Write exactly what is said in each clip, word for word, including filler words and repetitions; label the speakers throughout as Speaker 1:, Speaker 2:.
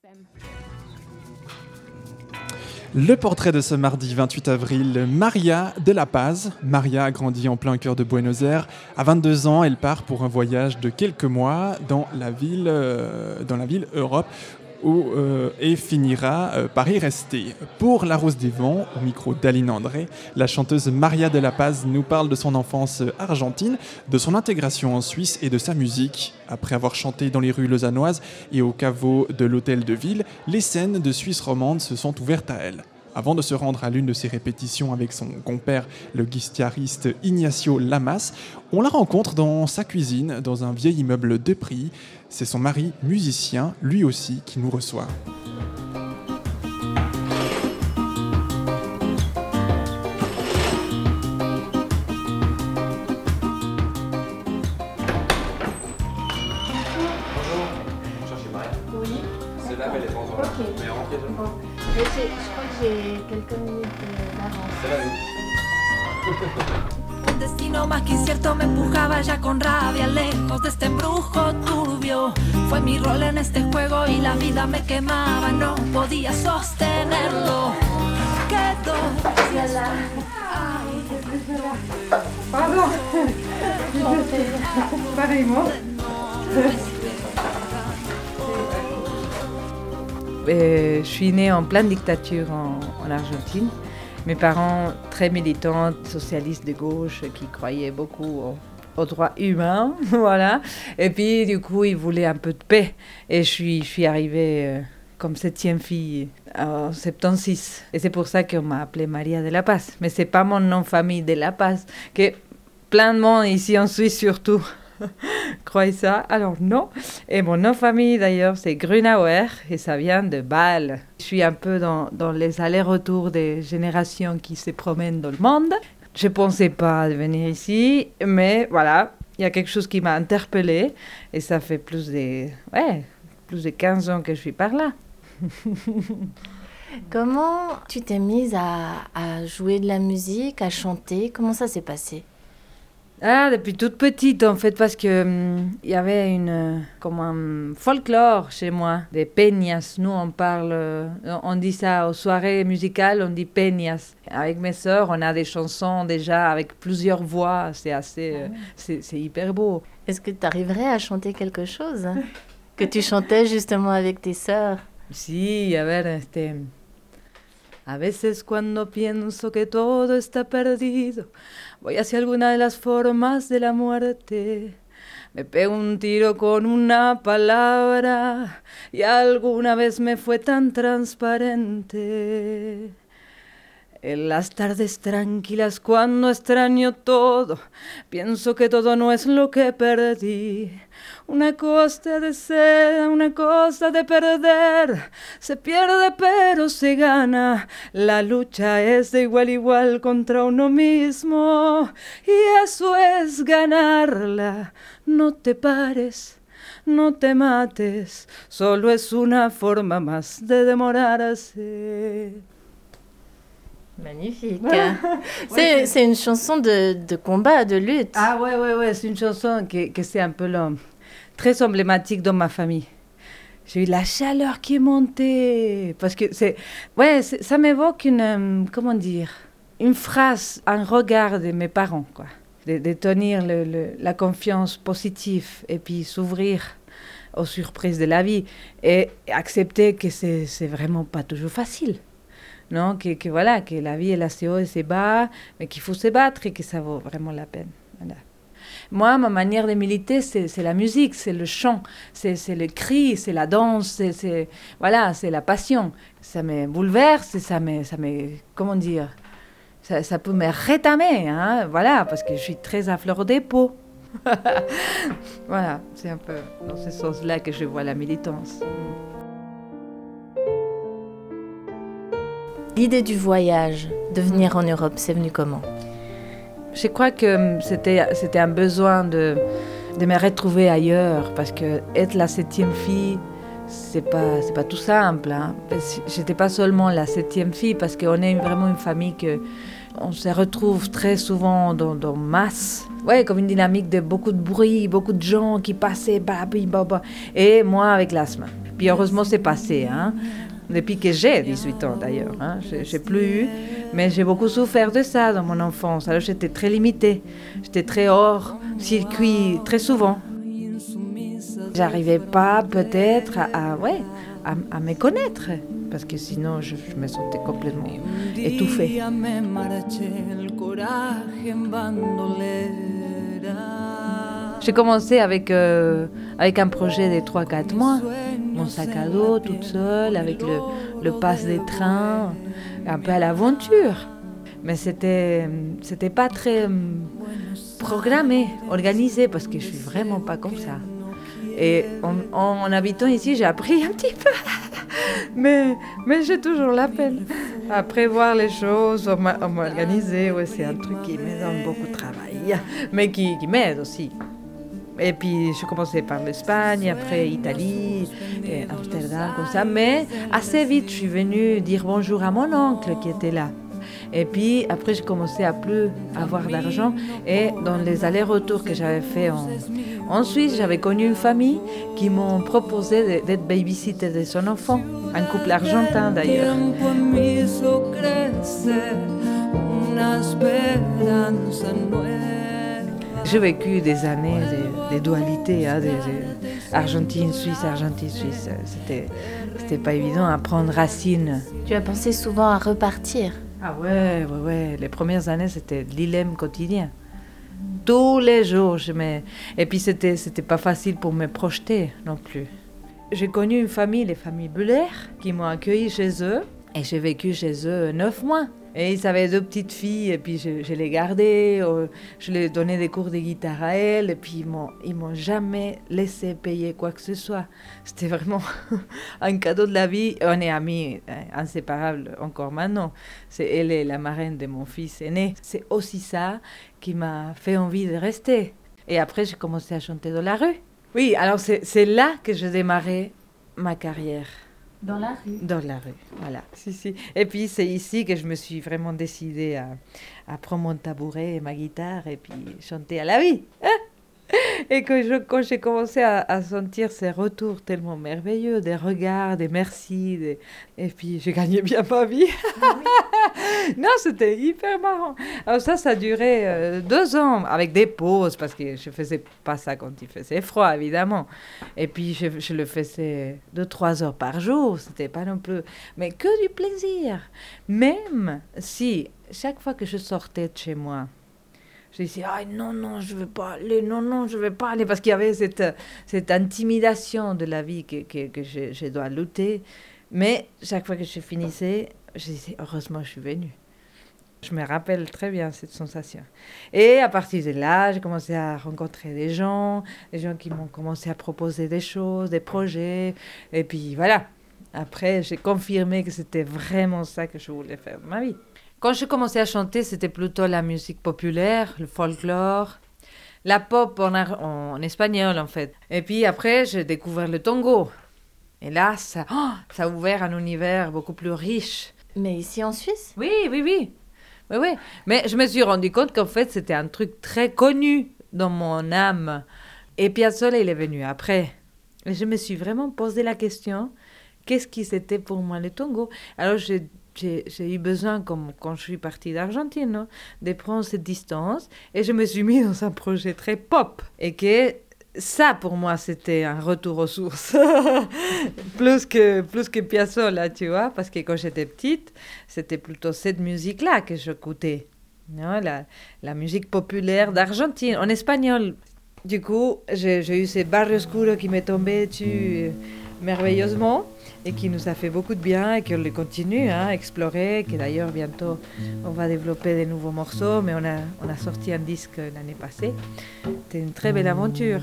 Speaker 1: Le portrait de ce mardi vingt-huit avril, Maria de La Paz. Maria a grandi en plein cœur de Buenos Aires. À vingt-deux ans, elle part pour un voyage de quelques mois dans la ville, euh, dans la ville Europe où, euh, et finira euh, par y rester. Pour La Rose des Vents, au micro d'Aline André, la chanteuse Maria de La Paz nous parle de son enfance argentine, de son intégration en Suisse et de sa musique. Après avoir chanté dans les rues lausannoises et au caveau de l'hôtel de ville, les scènes de Suisse romande se sont ouvertes à elle. Avant de se rendre à l'une de ses répétitions avec son compère, le guitariste Ignacio Lamas, on la rencontre dans sa cuisine, dans un vieil immeuble de prix. C'est son mari, musicien, lui aussi, qui nous reçoit.
Speaker 2: Bonjour, vous cherchez Maria?
Speaker 3: Oui.
Speaker 2: C'est là, mais elle est pas encore là.
Speaker 3: Ok.
Speaker 2: Mais rentrez dedans.
Speaker 3: Bon. Mais j'ai- je crois que j'ai quelques minutes euh, d'avance.
Speaker 2: C'est là, oui.
Speaker 4: Un destino más que incierto me empujaba ya con rabia lejos de este embrujo turbio. Fue mi rol en este juego y la vida me quemaba, no podía sostenerlo. Quedó.
Speaker 3: Voilà.
Speaker 5: Pardon. Pareillement. Euh, je suis née en pleine dictature en, en Argentine. Mes parents, très militants, socialistes de gauche, qui croyaient beaucoup aux, aux droits humains, voilà. Et puis, du coup, ils voulaient un peu de paix. Et je suis, je suis arrivée euh, comme septième fille en soixante-seize. Et c'est pour ça qu'on m'a appelée Maria de La Paz. Mais c'est pas mon nom de famille de La Paz, que plein de monde ici en Suisse surtout croyez ça. Alors non. Et mon nom de famille d'ailleurs c'est Grunauer et ça vient de Bâle. Je suis un peu dans, dans les allers-retours des générations qui se promènent dans le monde. Je pensais pas venir ici, mais voilà, il y a quelque chose qui m'a interpellée et ça fait plus de, ouais, plus de quinze ans que je suis par là.
Speaker 3: Comment tu t'es mise à, à jouer de la musique, à chanter? Comment ça s'est passé?
Speaker 5: Ah, depuis toute petite, en fait, parce que hum, il y avait une, euh, comme un folklore chez moi, des peñas. Nous, on parle, euh, on dit ça aux soirées musicales, on dit peñas. Avec mes sœurs, on a des chansons déjà avec plusieurs voix. C'est assez, euh, c'est, c'est hyper beau.
Speaker 3: Est-ce que tu arriverais à chanter quelque chose que tu chantais justement avec tes sœurs?
Speaker 5: Sí, a ver, este... A veces cuando pienso que todo está perdido, voy hacia alguna de las formas de la muerte. Me pego un tiro con una palabra y alguna vez me fue tan transparente. En las tardes tranquilas cuando extraño todo, pienso que todo no es lo que perdí. Una cosa de ser, una cosa de perder, se pierde pero se gana. La lucha es de igual a igual contra uno mismo y eso es ganarla. No te pares, no te mates, solo es una forma más de demorarse.
Speaker 3: Magnifique. c'est, c'est une chanson de, de combat, de lutte.
Speaker 5: Ah ouais, ouais, ouais, c'est une chanson que, que c'est un peu long, très emblématique dans ma famille. J'ai eu la chaleur qui est montée, parce que c'est, ouais, c'est, ça m'évoque une, euh, comment dire, une phrase, un regard de mes parents, quoi. De, de tenir le, le, la confiance positive et puis s'ouvrir aux surprises de la vie et accepter que c'est, c'est vraiment pas toujours facile. Non, que, que voilà, que la vie elle a ses hauts et ses bas, mais qu'il faut se battre et que ça vaut vraiment la peine. Voilà. Moi, ma manière de militer, c'est, c'est la musique, c'est le chant, c'est, c'est le cri, c'est la danse, c'est, c'est, voilà, c'est la passion. Ça me bouleverse, ça me, ça me, comment dire, ça, ça peut me rétamer, hein, voilà, parce que je suis très à fleur des peaux. Voilà, c'est un peu dans ce sens-là que je vois la militance.
Speaker 3: L'idée du voyage, de venir en Europe, c'est venu comment?
Speaker 5: Je crois que c'était, c'était un besoin de, de me retrouver ailleurs, parce que être la septième fille, c'est pas, c'est pas tout simple. Hein. J'étais pas seulement la septième fille, parce qu'on est vraiment une famille que on se retrouve très souvent dans, dans masse. Ouais, comme une dynamique de beaucoup de bruit, beaucoup de gens qui passaient, bah, bah, bah, bah. Et moi avec l'asthme. Puis heureusement, c'est passé, hein. Depuis que j'ai dix-huit ans d'ailleurs, hein. Je n'ai plus eu, mais j'ai beaucoup souffert de ça dans mon enfance. Alors j'étais très limitée, j'étais très hors circuit très souvent. J'arrivais pas peut-être à, à, ouais, à, à me connaître, parce que sinon je, je me sentais complètement étouffée. J'ai commencé avec, euh, avec un projet de trois quatre mois, mon sac à dos toute seule, avec le, le pass des trains, un peu à l'aventure. Mais c'était, c'était pas très programmé, organisé, parce que je suis vraiment pas comme ça. Et en, en, en habitant ici, j'ai appris un petit peu, mais, mais j'ai toujours la peine à prévoir les choses, à m'organiser. Ouais, c'est un truc qui me donne beaucoup de travail, mais qui, qui m'aide aussi. Et puis, je commençais par l'Espagne, après Italie, et Amsterdam, comme ça. Mais assez vite, je suis venue dire bonjour à mon oncle qui était là. Et puis, après, j'ai commencé à plus avoir d'argent. Et dans les allers-retours que j'avais fait en, en Suisse, j'avais connu une famille qui m'ont proposé d'être babysitter de son enfant. Un couple argentin, d'ailleurs. J'ai vécu des années de, de dualité, hein, de, de Argentine, Suisse, Argentine, Suisse. C'était, c'était pas évident à prendre racine.
Speaker 3: Tu as pensé souvent à repartir?
Speaker 5: Ah ouais, ouais, ouais. Les premières années, c'était le dilemme quotidien. Tous les jours, je me... Et puis, c'était, c'était pas facile pour me projeter non plus. J'ai connu une famille, les familles Buller, qui m'ont accueilli chez eux. Et j'ai vécu chez eux neuf mois. Et ils avaient deux petites filles, et puis je, je les gardais, euh, je leur donnais des cours de guitare à elles, et puis ils m'ont, ils m'ont jamais laissé payer quoi que ce soit. C'était vraiment un cadeau de la vie. On est amis inséparables encore maintenant. C'est elle est la marraine de mon fils aîné. C'est aussi ça qui m'a fait envie de rester. Et après, j'ai commencé à chanter dans la rue. Oui, alors c'est, c'est là que j'ai démarré ma carrière.
Speaker 3: Dans la rue.
Speaker 5: Dans la rue, voilà. Si, si. Et puis c'est ici que je me suis vraiment décidée à, à prendre mon tabouret et ma guitare et puis chanter à la vie. Hein? Et que je, quand j'ai commencé à, à sentir ces retours tellement merveilleux, des regards, des merci, des... et puis j'ai gagné bien ma vie. Ah oui. Non, c'était hyper marrant. Alors ça, ça a duré euh, deux ans, avec des pauses, parce que je ne faisais pas ça quand il faisait froid, évidemment. Et puis je, je le faisais deux, trois heures par jour, c'était pas non plus... Mais que du plaisir. Même si, chaque fois que je sortais de chez moi, je disais, ah non, non, je ne veux pas aller, non, non, je ne veux pas aller, parce qu'il y avait cette, cette intimidation de la vie que, que, que je, je dois lutter. Mais chaque fois que je finissais, je disais, heureusement, je suis venue. Je me rappelle très bien cette sensation. Et à partir de là, j'ai commencé à rencontrer des gens, des gens qui m'ont commencé à proposer des choses, des projets. Et puis voilà, après, j'ai confirmé que c'était vraiment ça que je voulais faire de ma vie. Quand j'ai commencé à chanter, c'était plutôt la musique populaire, le folklore, la pop en, en espagnol en fait. Et puis après, j'ai découvert le tango. Et là, ça, oh, ça a ouvert un univers beaucoup plus riche.
Speaker 3: Mais ici en Suisse?
Speaker 5: Oui, oui, oui. Oui, oui. Mais je me suis rendu compte qu'en fait, c'était un truc très connu dans mon âme. Et Piazzolla, il est venu après. Et je me suis vraiment posé la question, qu'est-ce qui c'était pour moi le tango? Alors, j'ai, j'ai, j'ai eu besoin, comme quand je suis partie d'Argentine, non, de prendre cette distance. Et je me suis mis dans un projet très pop. Et que ça, pour moi, c'était un retour aux sources. plus que, plus que Piazzolla, tu vois. Parce que quand j'étais petite, c'était plutôt cette musique-là que j'écoutais. Non, la, la musique populaire d'Argentine, en espagnol. Du coup, j'ai, j'ai eu ces Barrio Oscuro qui m'est tombé dessus merveilleusement et qui nous a fait beaucoup de bien et qu'on le continue hein, à explorer, que d'ailleurs bientôt on va développer des nouveaux morceaux, mais on a, on a sorti un disque l'année passée. C'était une très belle aventure.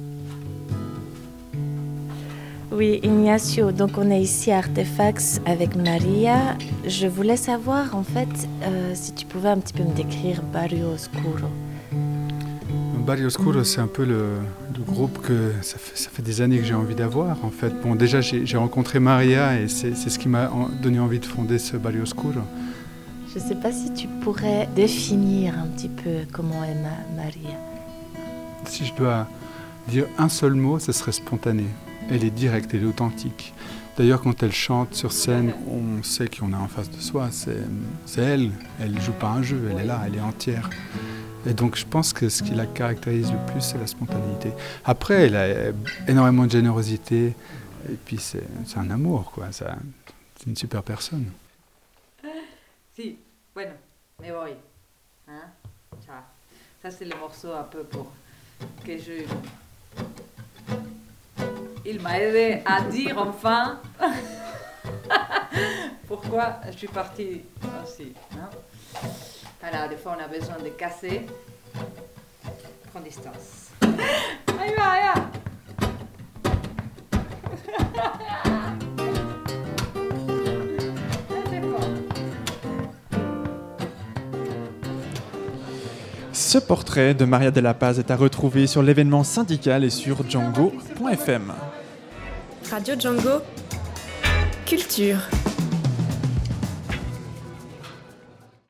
Speaker 3: Oui, Ignacio, donc on est ici à Artefacts avec Maria. Je voulais savoir en fait euh, si tu pouvais un petit peu me décrire Barrio Oscuro.
Speaker 6: Barrio Oscuro, c'est un peu le, le groupe que ça fait, ça fait des années que j'ai envie d'avoir en fait. Bon, déjà j'ai, j'ai rencontré Maria et c'est, c'est ce qui m'a donné envie de fonder ce Barrio Oscuro.
Speaker 3: Je ne sais pas si tu pourrais définir un petit peu comment est ma- Maria.
Speaker 6: Si je dois dire un seul mot, ce serait spontané. elle est directe, elle est authentique. D'ailleurs, quand elle chante sur scène, on sait qu'on a en face de soi, c'est, c'est elle. Elle ne joue pas un jeu, elle est là, elle est entière. Et donc je pense que ce qui la caractérise le plus, c'est la spontanéité. Après, elle a énormément de générosité, et puis c'est, c'est un amour, quoi. Ça, c'est une super personne.
Speaker 5: Si, bueno, me voy. Hein? Ciao. Ça, c'est le morceau un peu pour que je... Il m'a aidé à dire enfin pourquoi je suis partie aussi. Hein? Alors, des fois, on a besoin de casser. Prends distance. Ahí va, allá.
Speaker 1: Ce portrait de Maria de la Paz est à retrouver sur l'événement syndical et sur django point f m.
Speaker 7: Radio Django, culture.